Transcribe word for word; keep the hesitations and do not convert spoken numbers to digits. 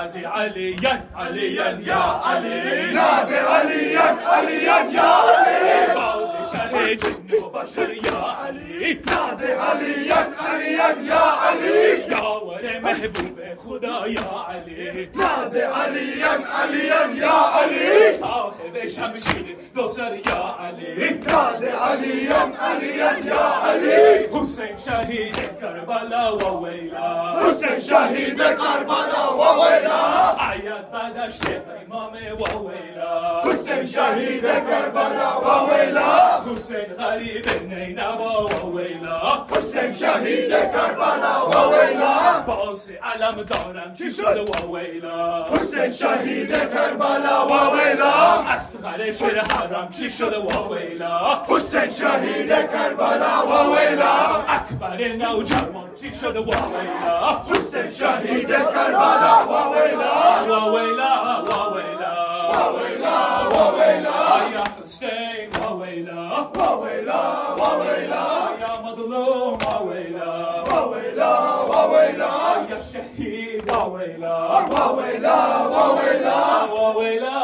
نادي عليا عليا يا علي نادي عليا عليا يا علي بعد شر جن وبشر يا علي نادي عليا عليا يا علي يا ور محبوب خدا يا علي نادي عليا عليا يا علي صاحب شمشیر دوسر یا علی نادي عليا عليا يا علي حسین شهید کربلا و ویلا حسین شهید کربلا و ویلا آید بدشت امام و ویلا حسین شهید کربلا و ویلا حسین غریب نینوا و ویلا حسین شهید کربلا و ویلا باز علم دارم چی شد و ویلا حسین شهید کربلا و ویلا اصغر شیر حرم چی شد و ویلا حسین شهید کربلا و ویلا اکبر نوجوان چی شد و ویلا حسین شهید کربلا و ویلا و ویلا و ویلا و ویلا و ویلا یا حسین و ویلا و ویلا و ویلا یا مظلوم و ویلا و ویلا و ویلا یا شهید و ویلا و ویلا و ویلا و ویلا